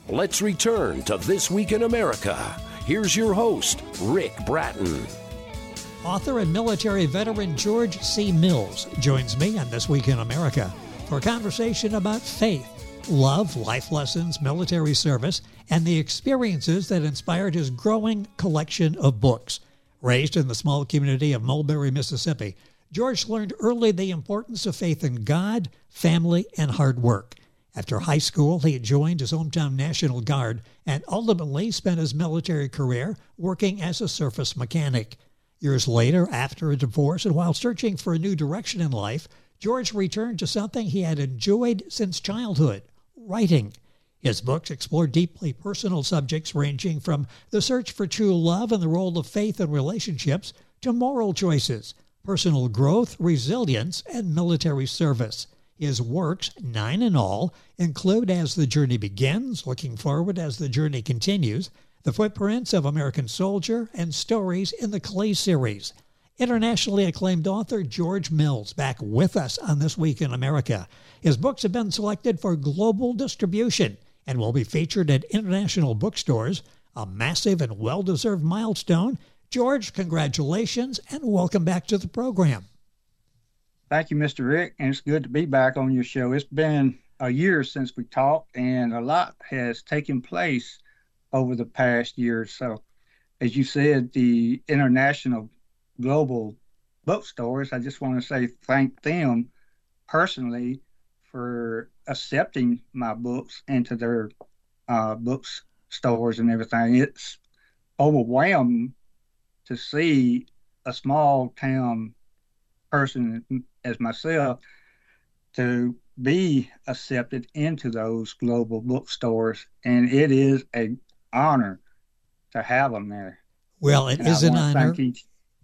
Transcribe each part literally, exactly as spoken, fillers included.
Let's return to This Week in America. Here's your host, Rick Bratton. Author and military veteran George C. Mills joins me on This Week in America for a conversation about faith, love, life lessons, military service, and the experiences that inspired his growing collection of books. Raised in the small community of Mulberry, Mississippi, George learned early the importance of faith in God, family, and hard work. After high school, he joined his hometown National Guard and ultimately spent his military career working as a surface mechanic. Years later, after a divorce and while searching for a new direction in life, George returned to something he had enjoyed since childhood, writing. His books explore deeply personal subjects ranging from the search for true love and the role of faith in relationships to moral choices, personal growth, resilience, and military service. His works, nine in all, include As the Journey Begins, Looking Forward as the Journey Continues, The Footprints of American Soldier, and Stories in the Clay series. Internationally acclaimed author George Mills back with us on This Week in America. His books have been selected for global distribution and will be featured at international bookstores, a massive and well-deserved milestone. George, congratulations and welcome back to the program. Thank you, Mister Rick, and it's good to be back on your show. It's been a year since we talked, and a lot has taken place over the past year or so. As you said, the international global bookstores, I just want to say thank them personally for accepting my books into their uh, bookstores and everything. It's overwhelming to see a small town person as myself to be accepted into those global bookstores, and it is an honor to have them there. Well, it and is I an honor. Each,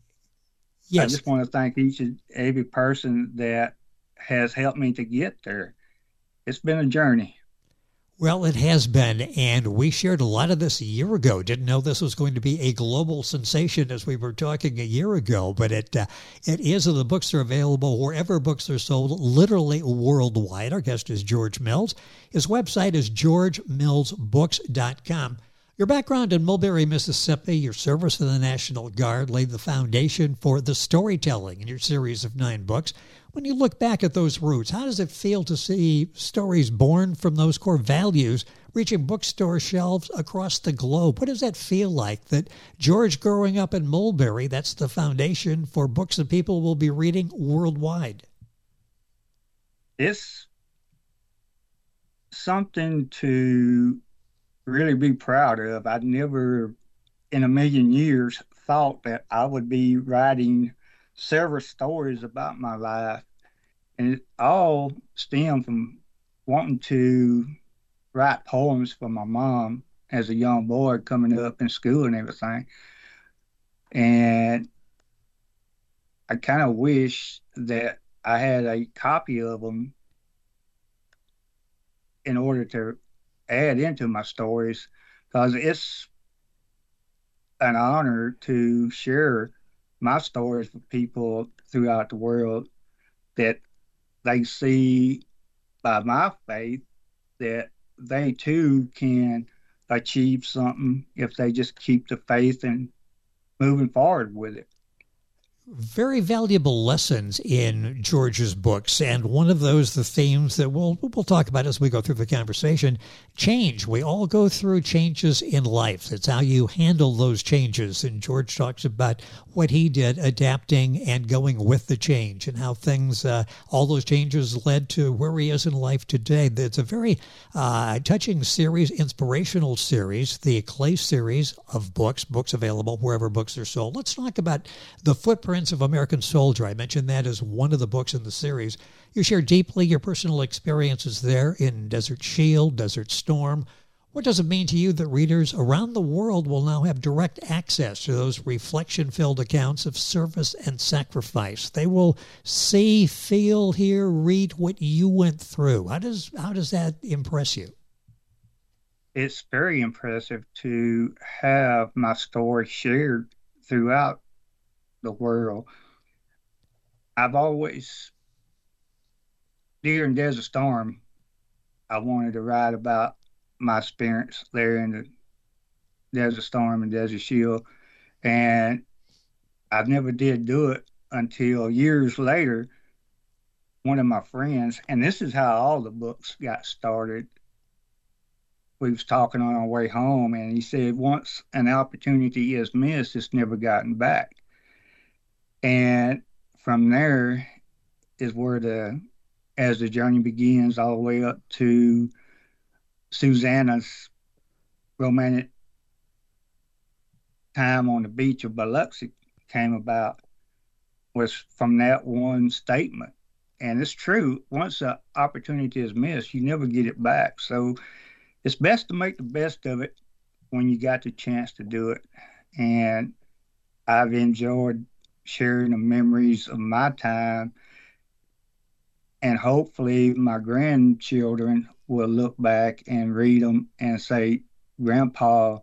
yes. I just want to thank each and every person that has helped me to get there. It's been a journey. Well, it has been, and we shared a lot of this a year ago. Didn't know this was going to be a global sensation as we were talking a year ago, but it uh, it is, and the books are available wherever books are sold, literally worldwide. Our guest is George Mills. His website is george mills books dot com. Your background in Mulberry, Mississippi, your service in the National Guard laid the foundation for the storytelling in your series of nine books. When you look back at those roots, how does it feel to see stories born from those core values reaching bookstore shelves across the globe? What does that feel like, that George growing up in Mulberry, that's the foundation for books that people will be reading worldwide? It's something to really be proud of. I never in a million years thought that I would be writing several stories about my life, and it all stemmed from wanting to write poems for my mom as a young boy coming up in school and everything. And I kind of wish that I had a copy of them in order to add into my stories, because it's an honor to share my stories with people throughout the world, that they see by my faith that they too can achieve something if they just keep the faith and moving forward with it. Very valuable lessons in George's books, and one of those, the themes that we'll we'll talk about as we go through the conversation, change. We all go through changes in life. It's how you handle those changes, and George talks about what he did, adapting and going with the change, and how things, uh, all those changes led to where he is in life today. It's a very uh, touching series, inspirational series, the Clay series of books, books available wherever books are sold. Let's talk about The Footprints of American Soldier. I mentioned that as one of the books in the series. You share deeply your personal experiences there in Desert Shield, Desert Storm. What does it mean to you that readers around the world will now have direct access to those reflection-filled accounts of service and sacrifice? They will see, feel, hear, read what you went through. How does how does that impress you? It's very impressive to have my story shared throughout the world. I've always, during Desert Storm, I wanted to write about my experience there in the Desert Storm and Desert Shield. And I never did do it until years later. One of my friends, and this is how all the books got started. We was talking on our way home, and he said, once an opportunity is missed, it's never gotten back. And from there is where the, as the journey begins, all the way up to Susanna's romantic time on the beach of Biloxi came about, was from that one statement. And it's true, once the opportunity is missed, you never get it back. So it's best to make the best of it when you got the chance to do it. And I've enjoyed sharing the memories of my time, and hopefully my grandchildren will look back and read them and say, Grandpa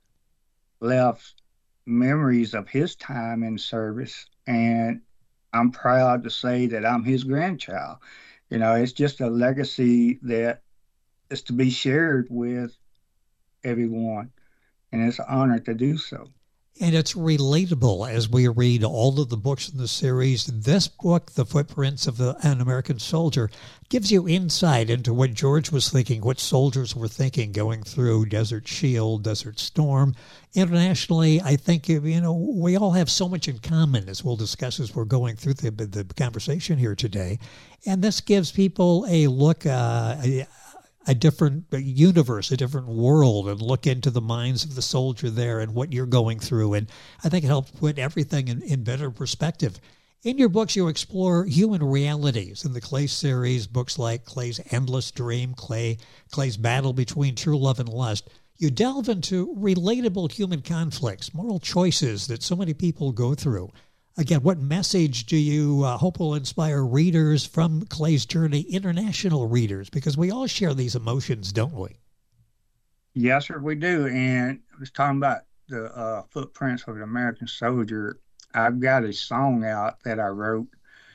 left memories of his time in service, and I'm proud to say that I'm his grandchild. You know, it's just a legacy that is to be shared with everyone, and it's an honor to do so. And it's relatable as we read all of the books in the series. This book, The Footprints of the, an American Soldier, gives you insight into what George was thinking, what soldiers were thinking going through Desert Shield, Desert Storm. Internationally, I think, you know, we all have so much in common, as we'll discuss as we're going through the, the conversation here today. And this gives people a look, uh, a, a different universe, a different world, and look into the minds of the soldier there and what you're going through. And I think it helps put everything in, in better perspective. In your books, you explore human realities. In the Clay series, books like Clay's Endless Dream, Clay, Clay's Battle Between True Love and Lust, you delve into relatable human conflicts, moral choices that so many people go through. Again, what message do you uh, hope will inspire readers from Clay's journey, international readers? Because we all share these emotions, don't we? Yes, sir, we do. And I was talking about the uh, Footprints of an American Soldier. I've got a song out that I wrote.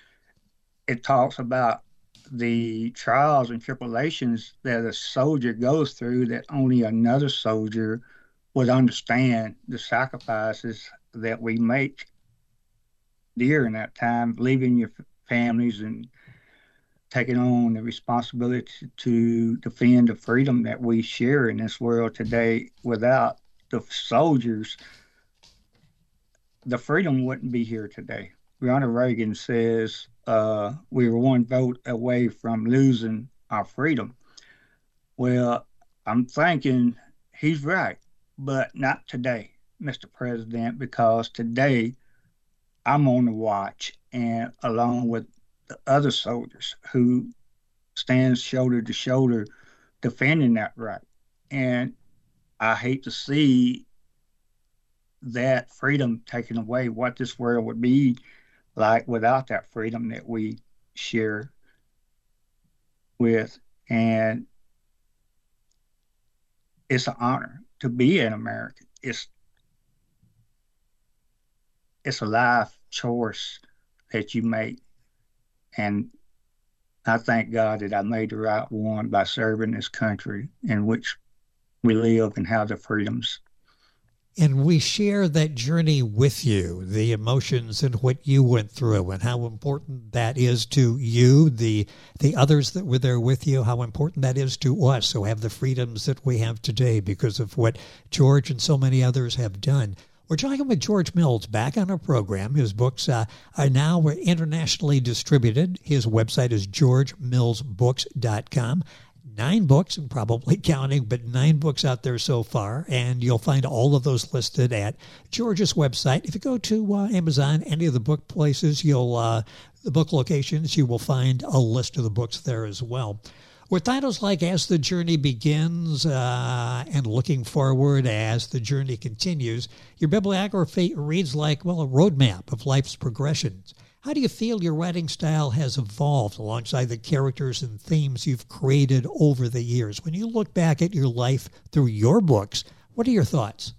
It talks about the trials and tribulations that a soldier goes through that only another soldier would understand, the sacrifices that we make during that time, leaving your families and taking on the responsibility to defend the freedom that we share in this world today. Without the soldiers, the freedom wouldn't be here today. Ronald Reagan says uh, we were one vote away from losing our freedom. Well, I'm thinking he's right, but not today, Mister President, because today I'm on the watch, and along with the other soldiers who stand shoulder to shoulder defending that right. And I hate to see that freedom taken away, what this world would be like without that freedom that we share with. And it's an honor to be an American. It's it's a life choice that you make. And I thank God that I made the right one by serving this country in which we live and have the freedoms. And we share that journey with you, the emotions and what you went through and how important that is to you, the the others that were there with you, how important that is to us who have the freedoms that we have today because of what George and so many others have done. We're talking with George Mills back on our program. His books uh, are now internationally distributed. His website is george mills books dot com. Nine books, and probably counting, but nine books out there so far. And you'll find all of those listed at George's website. If you go to uh, Amazon, any of the book places, you'll uh, the book locations, you will find a list of the books there as well. With titles like As the Journey Begins uh, and Looking Forward as the Journey Continues, your bibliography reads like, well, a roadmap of life's progressions. How do you feel your writing style has evolved alongside the characters and themes you've created over the years? When you look back at your life through your books, what are your thoughts?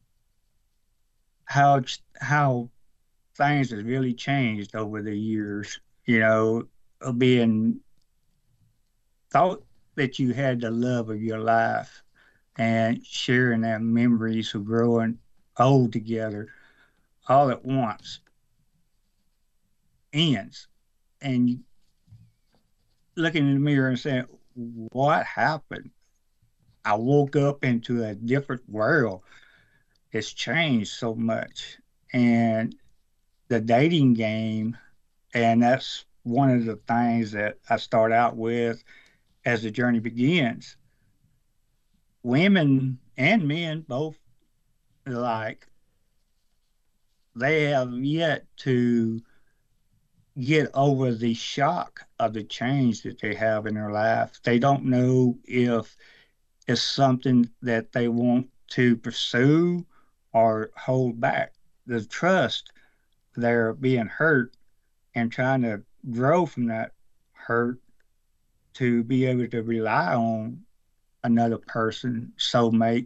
How how things have really changed over the years. You know, being thought that you had the love of your life and sharing their memories of growing old together all at once ends. And you looking in the mirror and saying, what happened? I woke up into a different world. It's changed so much. And the dating game, and that's one of the things that I start out with as the journey begins. Women and men both like they have yet to get over the shock of the change that they have in their life. They don't know if it's something that they want to pursue or hold back. The trust, they're being hurt and trying to grow from that hurt to be able to rely on another person, soulmate.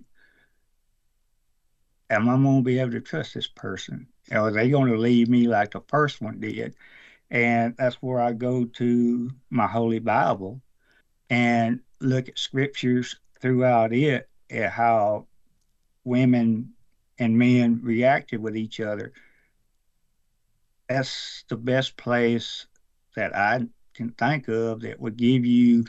Am I going to be able to trust this person? Or are they going to leave me like the first one did? And that's where I go to my Holy Bible and look at scriptures throughout it and how women and men reacted with each other. That's the best place that I can think of that would give you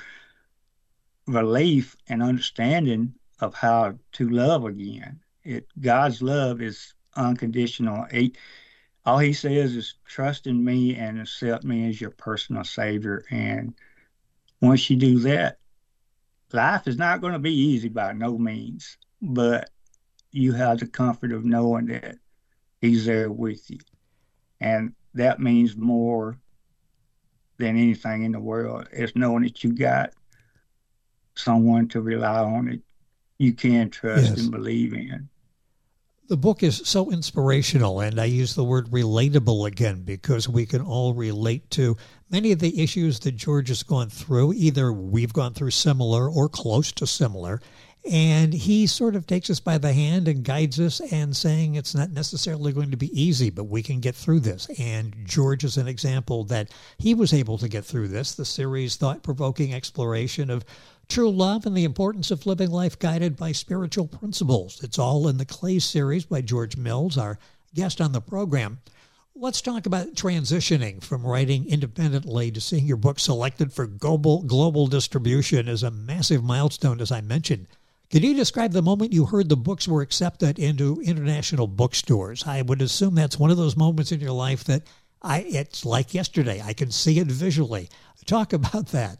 relief and understanding of how to love again. It God's love is unconditional. He, all he says is trust in me and accept me as your personal savior. And once you do that, life is not going to be easy by no means, but you have the comfort of knowing that he's there with you. And that means more than anything in the world. It's knowing that you got someone to rely on that you can trust yes. and believe in. The book is so inspirational, and I use the word relatable again because we can all relate to many of the issues that George has gone through. Either we've gone through similar or close to similar, and he sort of takes us by the hand and guides us and saying it's not necessarily going to be easy, but we can get through this. And George is an example that he was able to get through this. The series thought-provoking exploration of true love and the importance of living life guided by spiritual principles. It's all in the Clay series by George Mills, our guest on the program. Let's talk about transitioning from writing independently to seeing your book selected for global global distribution is a massive milestone, as I mentioned. Can you describe the moment you heard the books were accepted into international bookstores? I would assume that's one of those moments in your life that I it's like yesterday. I can see it visually. Talk about that.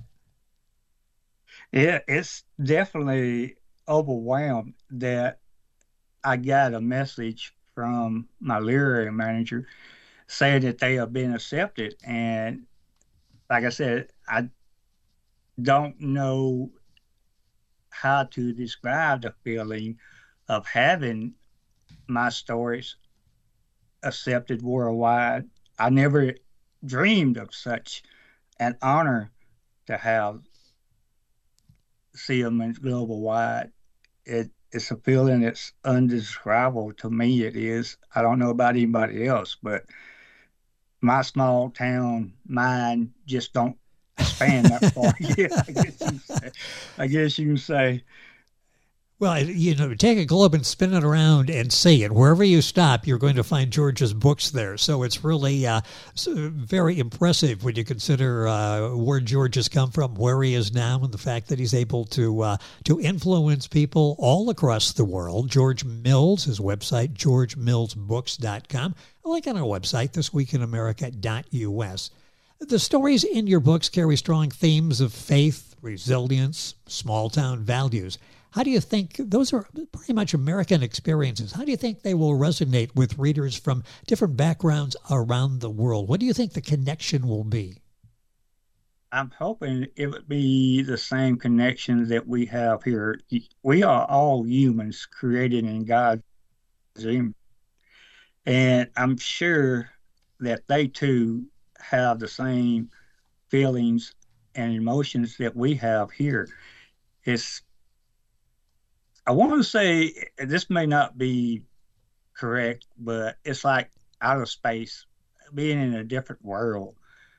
Yeah, it's definitely overwhelmed that I got a message from my literary manager saying that they have been accepted. And like I said, I don't know how to describe the feeling of having my stories accepted worldwide. I never dreamed of such an honor to have see them in global wide. It, it's a feeling that's undescribable to me. It is. I don't know about anybody else, but my small town mind just don't span that far yet. I guess you say. I guess you can say. Well, you know, take a globe and spin it around and see it. Wherever you stop, you're going to find George's books there. So it's really uh, very impressive when you consider uh, where George has come from, where he is now, and the fact that he's able to uh, to influence people all across the world. George Mills, his website, george mills books dot com. A link on our website, this week in america dot u s. The stories in your books carry strong themes of faith, resilience, small-town values. How do you think, those are pretty much American experiences, how do you think they will resonate with readers from different backgrounds around the world? What do you think the connection will be? I'm hoping it would be the same connection that we have here. We are all humans created in God's image. And I'm sure that they too have the same feelings and emotions that we have here. It's I want to say, this may not be correct, but it's like outer space, being in a different world,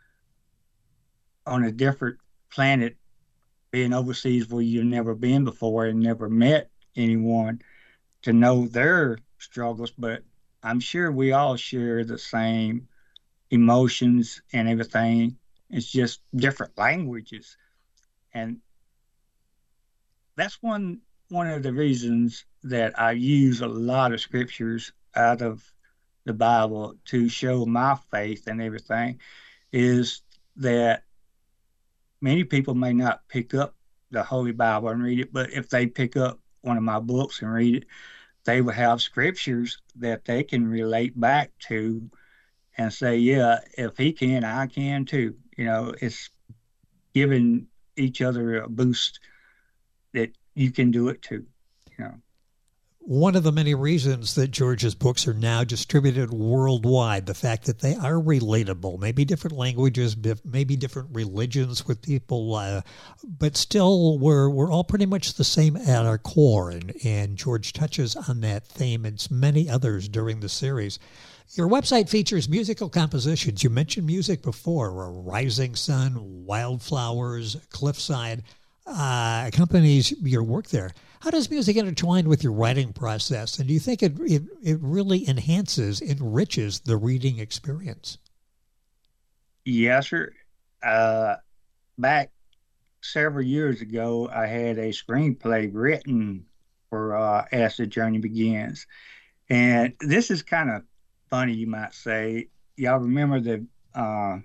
on a different planet, being overseas where you've never been before and never met anyone to know their struggles, but I'm sure we all share the same emotions and everything. It's just different languages. And that's one one of the reasons that I use a lot of scriptures out of the Bible to show my faith and everything, is that many people may not pick up the Holy Bible and read it, but if they pick up one of my books and read it, they will have scriptures that they can relate back to and say, yeah, if he can, I can too. You know, it's giving each other a boost that you can do it too, you know. One of the many reasons that George's books are now distributed worldwide, the fact that they are relatable, maybe different languages, maybe different religions with people, uh, but still we're we're all pretty much the same at our core, and, and George touches on that theme and many others during the series. Your website features musical compositions. You mentioned music before, Rising Sun, Wildflowers, Cliffside, uh, accompanies your work there. How does music intertwine with your writing process? And do you think it, it, it really enhances, enriches the reading experience? Yes, sir. Uh, back several years ago, I had a screenplay written for uh, As the Journey Begins. And this is kind of funny, you might say. Y'all remember the, uh,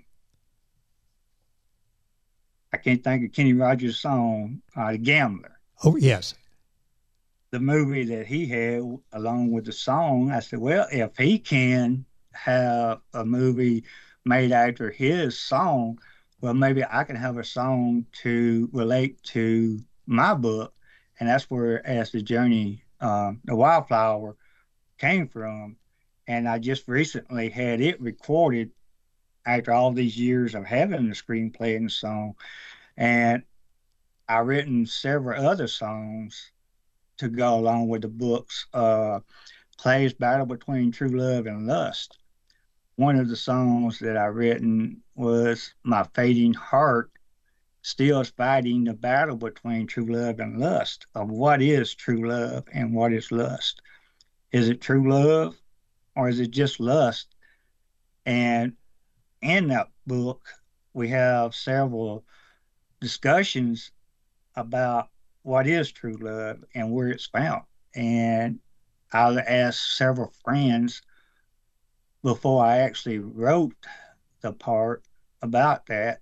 I can't think of Kenny Rogers' song, uh, The Gambler. Oh, yes. The movie that he had along with the song, I said, well, if he can have a movie made after his song, well, maybe I can have a song to relate to my book. And that's where As the Journey, uh, the Wildflower came from. And I just recently had it recorded after all these years of having the screenplay and the song. And I've written several other songs to go along with the books. Uh, Clay's Battle Between True Love and Lust. One of the songs that I written was My Fading Heart Still is Fighting the Battle Between True Love and Lust, of what is true love and what is lust. Is it true love or is it just lust? And in that book, we have several discussions about what is true love and where it's found. And I asked several friends before I actually wrote the part about that,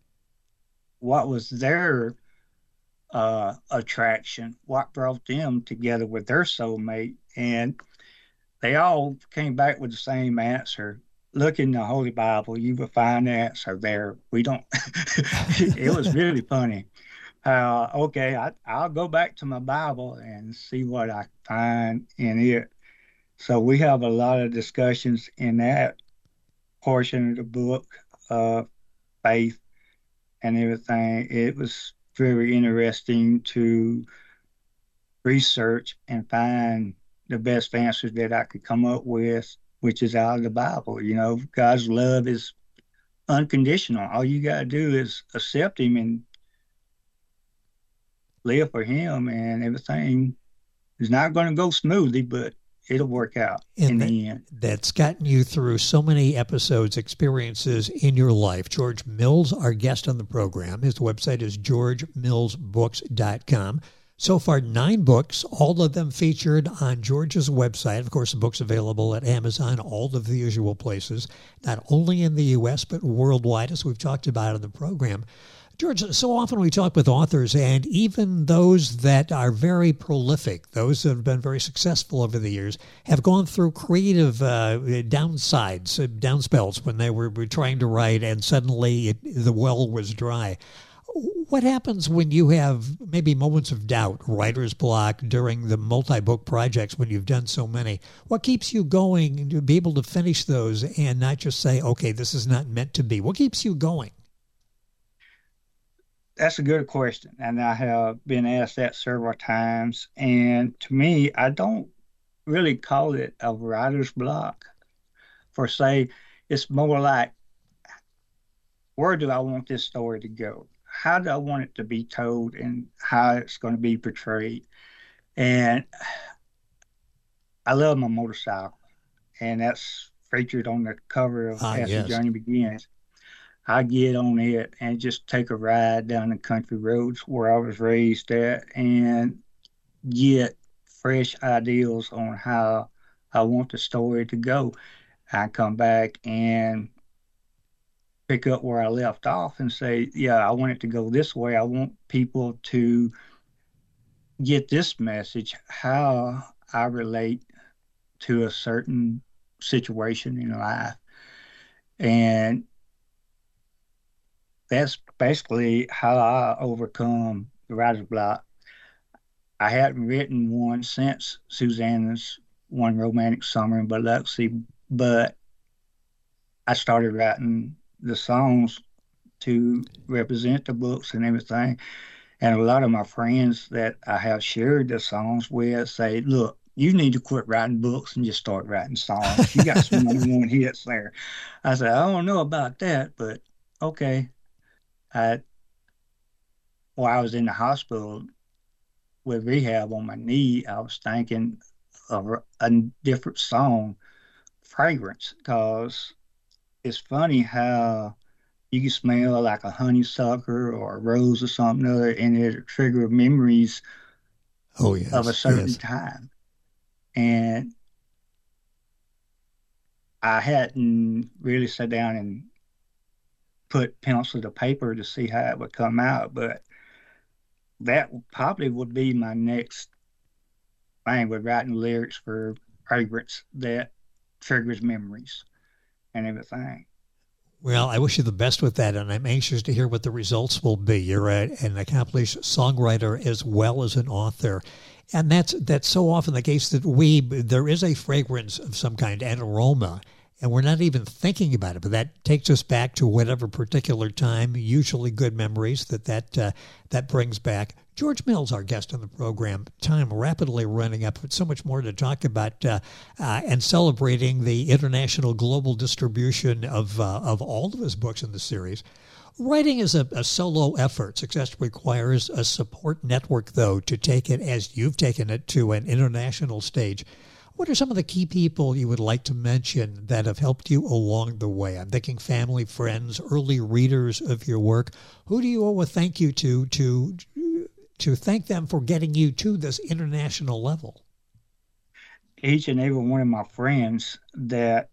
what was their uh, attraction, what brought them together with their soulmate. And they all came back with the same answer. Look in the Holy Bible, you will find the answer there. We don't, it was really funny. Uh, okay, I, I'll go back to my Bible and see what I find in it. So we have a lot of discussions in that portion of the book, uh, faith and everything. It was very interesting to research and find the best answers that I could come up with, which is out of the Bible. You know, God's love is unconditional. All you got to do is accept him and live for him, and everything is not going to go smoothly, but it'll work out and in that, the end. That's gotten you through so many episodes, experiences in your life. George Mills, our guest on the program. His website is george mills books dot com. So far, nine books, all of them featured on George's website. Of course, the book's available at Amazon, all of the usual places, not only in the U S, but worldwide, as we've talked about in the program. George, so often we talk with authors, and even those that are very prolific, those that have been very successful over the years, have gone through creative uh, downsides, uh, downspells when they were, were trying to write, and suddenly it, the well was dry. What happens when you have maybe moments of doubt, writer's block, during the multi-book projects when you've done so many? What keeps you going to be able to finish those and not just say, okay, this is not meant to be? What keeps you going? That's a good question, and I have been asked that several times. And to me, I don't really call it a writer's block, per se. It's more like, where do I want this story to go? How do I want it to be told, and how it's going to be portrayed? And I love my motorcycle, and that's featured on the cover of Ah, As the yes. Journey Begins. I get on it and just take a ride down the country roads where I was raised at and get fresh ideas on how I want the story to go. I come back and pick up where I left off and say, yeah, I want it to go this way. I want people to get this message, how I relate to a certain situation in life. And that's basically how I overcome the writer's block. I hadn't written one since Susanna's One Romantic Summer in Biloxi, but I started writing the songs to represent the books and everything. And a lot of my friends that I have shared the songs with say, look, you need to quit writing books and just start writing songs. You got some number one hits there. I said, I don't know about that, but okay. I, while I was in the hospital with rehab on my knee, I was thinking of a different song, Fragrance, because it's funny how you can smell like a honeysuckle or a rose or something other, and it trigger memories Oh, of a yes, certain yes. time. And I hadn't really sat down and put pencil to paper to see how it would come out, but that probably would be my next thing with writing lyrics for Fragrance that triggers memories and everything. Well, I wish you the best with that, and I'm anxious to hear what the results will be. You're a, an accomplished songwriter as well as an author, and that's that's so often the case that we there is a fragrance of some kind, an aroma, and we're not even thinking about it. But that takes us back to whatever particular time, usually good memories that that uh, that brings back. George Mills, our guest on the program. Time rapidly running up, but so much more to talk about, uh, uh, and celebrating the international global distribution of uh, of all of his books in the series. Writing is a, a solo effort. Success requires a support network, though, to take it as you've taken it to an international stage. What are some of the key people you would like to mention that have helped you along the way? I'm thinking family, friends, early readers of your work. Who do you owe a thank you to to to thank them for getting you to this international level? Each and every one of my friends that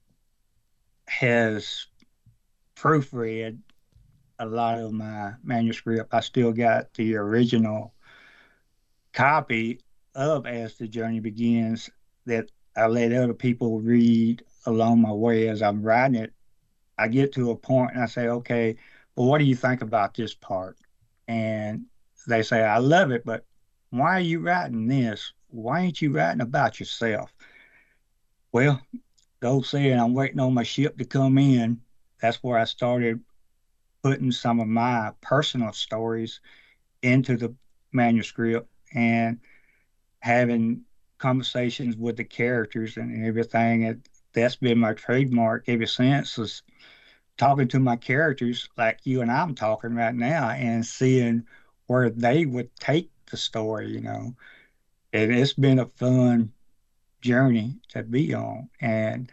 has proofread a lot of my manuscript. I still got the original copy of As the Journey Begins that I let other people read along my way as I'm writing it. I get to a point and I say, okay, well, what do you think about this part? And they say, I love it, but why are you writing this? Why ain't you writing about yourself? Well, the old saying, I'm waiting on my ship to come in. That's where I started putting some of my personal stories into the manuscript and having conversations with the characters and everything. It, that's been my trademark ever since, is talking to my characters like you and I'm talking right now and seeing where they would take the story, you know. And it's been a fun journey to be on. And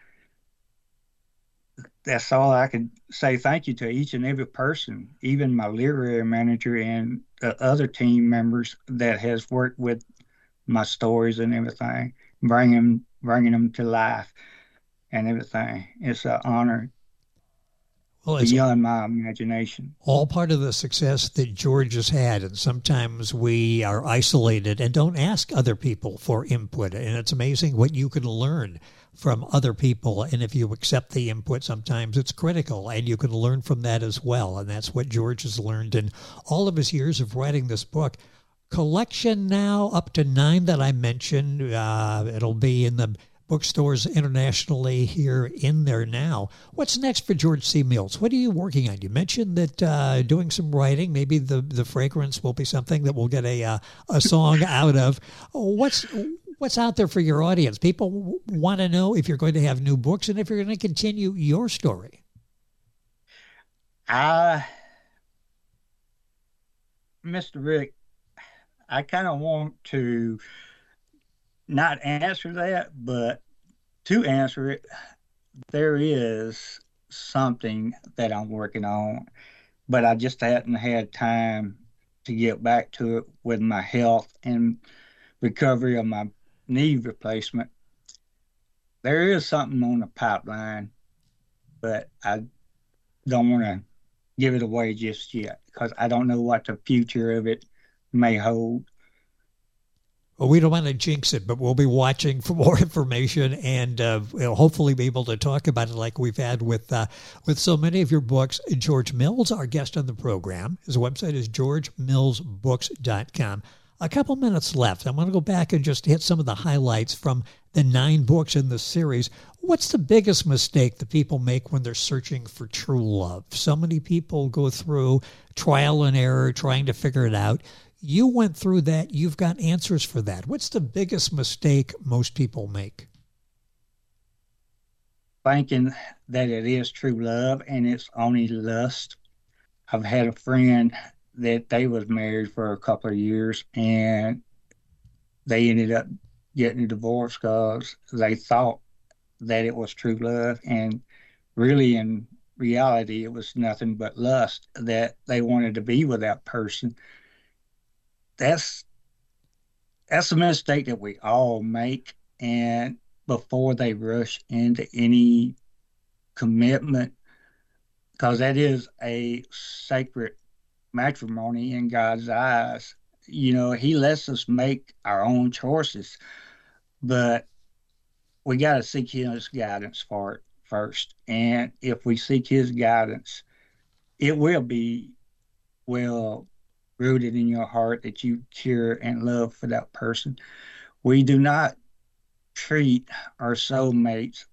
that's all I can say. Thank you to each and every person, even my literary manager and the other team members that has worked with my stories and everything, bringing bringing them to life and everything. It's an honor Well, it's beyond my imagination. all part of the success that George has had. And sometimes we are isolated and don't ask other people for input. And it's amazing what you can learn from other people. And if you accept the input, sometimes it's critical and you can learn from that as well. And that's what George has learned in all of his years of writing this book. Collection now up to nine that I mentioned. Uh, it'll be in the bookstores internationally here in there now. What's next for George C. Mills? What are you working on? You mentioned that uh, doing some writing, maybe the, the fragrance will be something that we'll get a uh, a song out of. What's what's out there for your audience? People want to know if you're going to have new books and if you're going to continue your story. I, Mister Rick, I kind of want to not answer that, but to answer it, there is something that I'm working on, but I just hadn't had time to get back to it with my health and recovery of my knee replacement. There is something on the pipeline, but I don't want to give it away just yet because I don't know what the future of it may hold. Well, we don't want to jinx it, but we'll be watching for more information and uh, we'll hopefully be able to talk about it like we've had with uh, with so many of your books. George Mills, our guest on the program. His website is george mills books dot com. A couple minutes left. I want to go back and just hit some of the highlights from the nine books in the series. What's the biggest mistake that people make when they're searching for true love? So many people go through trial and error trying to figure it out. You went through that. You've got answers for that. What's the biggest mistake most people make? Thinking that it is true love and it's only lust. I've had a friend that they was married for a couple of years and they ended up getting a divorce because they thought that it was true love, and really in reality it was nothing but lust, that they wanted to be with that person. That's that's a mistake that we all make, and before they rush into any commitment, because that is a sacred matrimony in God's eyes. You know, he lets us make our own choices, but we got to seek his guidance for it first. And if we seek his guidance, it will be well rooted in your heart that you care and love for that person. We do not treat our soulmates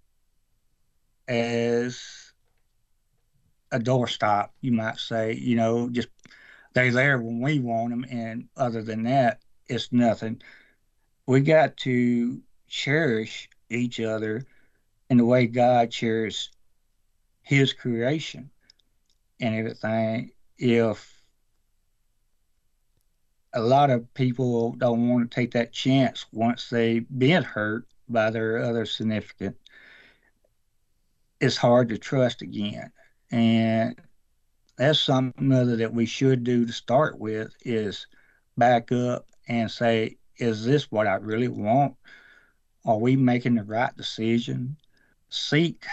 as a doorstop, you might say. You know, just they're there when we want them, and other than that, it's nothing. We got to cherish each other in the way God cherishes his creation and everything. If a lot of people don't want to take that chance once they've been hurt by their other significant, it's hard to trust again. And that's something other that we should do to start with, is back up and say, is this what I really want? Are we making the right decision? Seek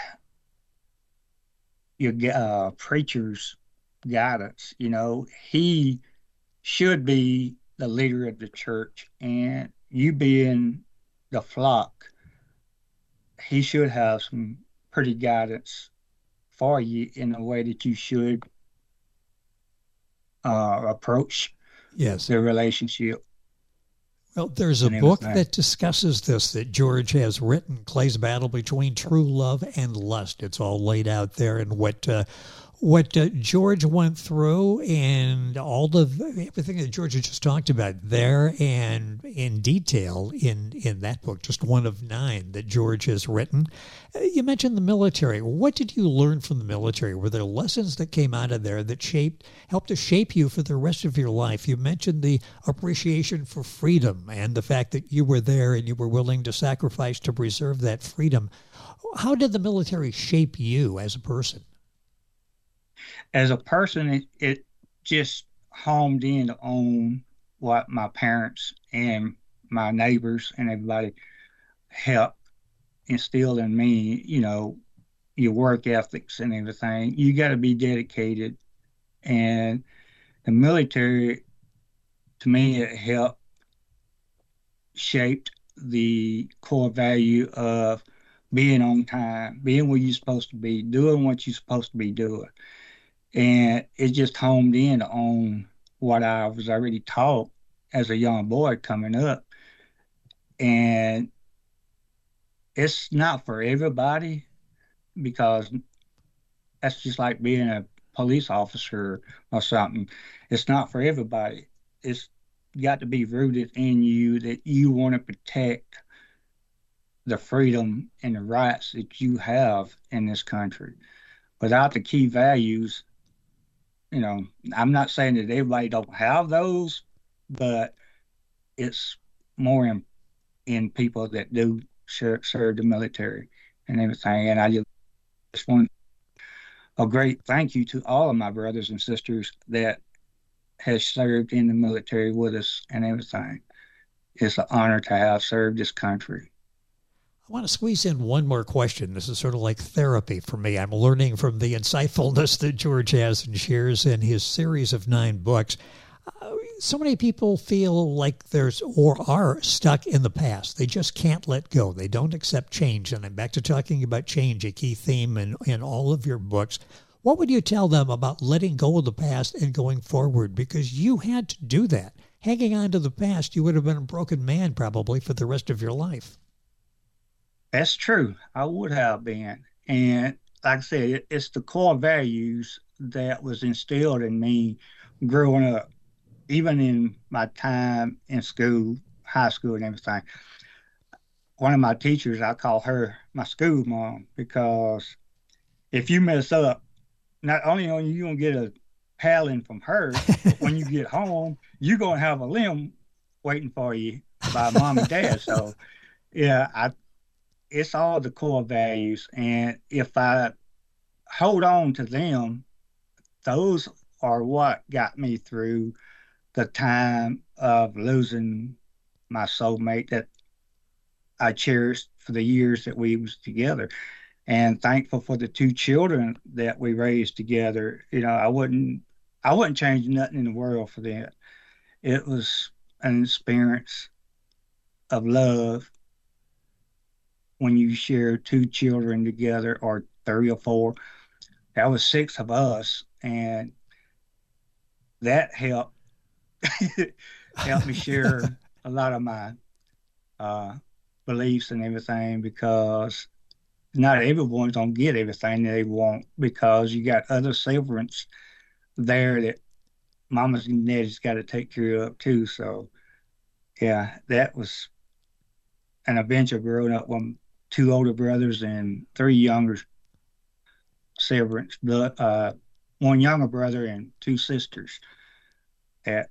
your uh, preacher's guidance. You know, he should be the leader of the church, and you being the flock, he should have some pretty guidance for you in the way that you should uh, approach yes. the relationship. Well, there's a book that discusses this that George has written, Clay's Battle Between True Love and Lust. It's all laid out there, and what uh, what uh, George went through and all of everything that George had just talked about there and in detail in, in that book, just one of nine that George has written. Uh, you mentioned the military. What did you learn from the military? Were there lessons that came out of there that shaped, helped to shape you for the rest of your life? You mentioned the appreciation for freedom and the fact that you were there and you were willing to sacrifice to preserve that freedom. How did the military shape you as a person? As a person, it, it just homed in on what my parents and my neighbors and everybody helped instill in me, you know, your work ethics and everything. You got to be dedicated. And the military, to me, it helped shaped the core value of being on time, being where you're supposed to be, doing what you're supposed to be doing. And it just homed in on what I was already taught as a young boy coming up. And it's not for everybody, because that's just like being a police officer or something. It's not for everybody. It's got to be rooted in you that you want to protect the freedom and the rights that you have in this country. Without the key values, you know, I'm not saying that everybody don't have those, but it's more in, in people that do serve, serve the military and everything. And I just want a great thank you to all of my brothers and sisters that has served in the military with us and everything. It's an honor to have served this country. I want to squeeze in one more question. This is sort of like therapy for me. I'm learning from the insightfulness that George has and shares in his series of nine books. Uh, so many people feel like there's or are stuck in the past. They just can't let go. They don't accept change. And I'm back to talking about change, a key theme in, in all of your books. What would you tell them about letting go of the past and going forward? Because you had to do that. Hanging on to the past, you would have been a broken man probably for the rest of your life. That's true. I would have been. And like I said, it, it's the core values that was instilled in me growing up, even in my time in school, high school and everything. One of my teachers, I call her my school mom, because if you mess up, not only are you going to get a paddling from her, but when you get home, you're going to have a limb waiting for you by mom and dad. So, yeah, I it's all the core values. And if I hold on to them, those are what got me through the time of losing my soulmate that I cherished for the years that we was together. And thankful for the two children that we raised together. You know, I wouldn't, I wouldn't change nothing in the world for that. It was an experience of love when you share two children together, or three or four. That was six of us, and that helped helped me share a lot of my uh, beliefs and everything, because not everyone's gonna get everything they want, because you got other siblings there that mamas and daddies got to take care of too. So yeah, that was an adventure growing up with two older brothers and three younger siblings, but uh, one younger brother and two sisters. That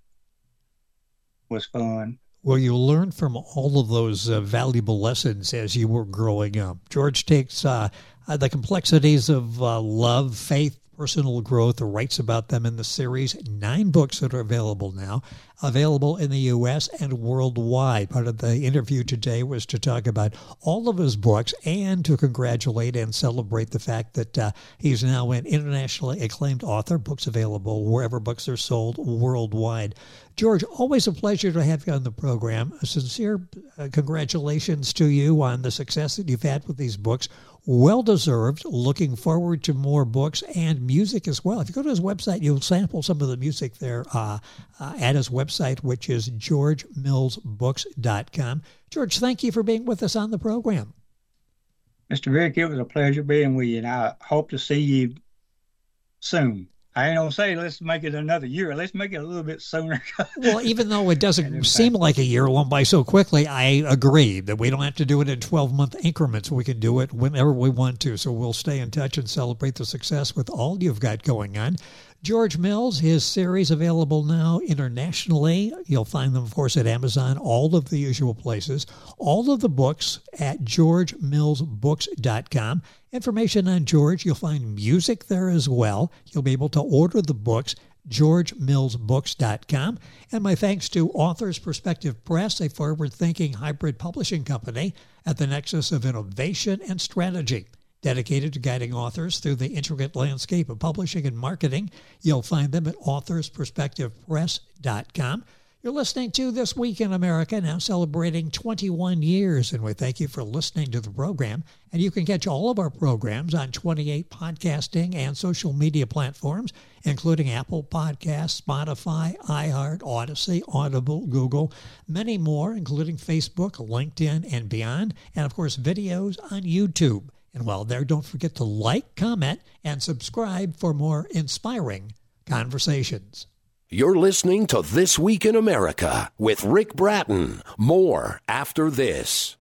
was fun. Well, you learned from all of those uh, valuable lessons as you were growing up. George takes uh, uh, the complexities of uh, love, faith, personal growth, writes about them in the series. Nine books that are available now, available in the U S and worldwide. Part of the interview today was to talk about all of his books and to congratulate and celebrate the fact that uh, he's now an internationally acclaimed author. Books available wherever books are sold worldwide. George, always a pleasure to have you on the program. A sincere uh, congratulations to you on the success that you've had with these books. Well-deserved. Looking forward to more books and music as well. If you go to his website, you'll sample some of the music there uh, uh, at his website, which is george mills books dot com. George, thank you for being with us on the program. Mister Rick, it was a pleasure being with you, and I hope to see you soon. I ain't gonna say let's make it another year. Let's make it a little bit sooner. Well, even though it doesn't seem like a year went by so quickly, I agree that we don't have to do it in twelve-month increments. We can do it whenever we want to. So we'll stay in touch and celebrate the success with all you've got going on. George Mills, his series available now internationally. You'll find them, of course, at Amazon, all of the usual places. All of the books at george mills books dot com. Information on George, you'll find music there as well. You'll be able to order the books, george mills books dot com. And my thanks to Authors Perspective Press, a forward-thinking hybrid publishing company at the nexus of innovation and strategy. Dedicated to guiding authors through the intricate landscape of publishing and marketing. You'll find them at authors perspective press dot com. You're listening to This Week in America, now celebrating twenty-one years, and we thank you for listening to the program. And you can catch all of our programs on twenty-eight podcasting and social media platforms, including Apple Podcasts, Spotify, iHeart, Odyssey, Audible, Google, many more, including Facebook, LinkedIn, and beyond, and of course videos on YouTube. And while there, don't forget to like, comment, and subscribe for more inspiring conversations. You're listening to This Week in America with Rick Bratton. More after this.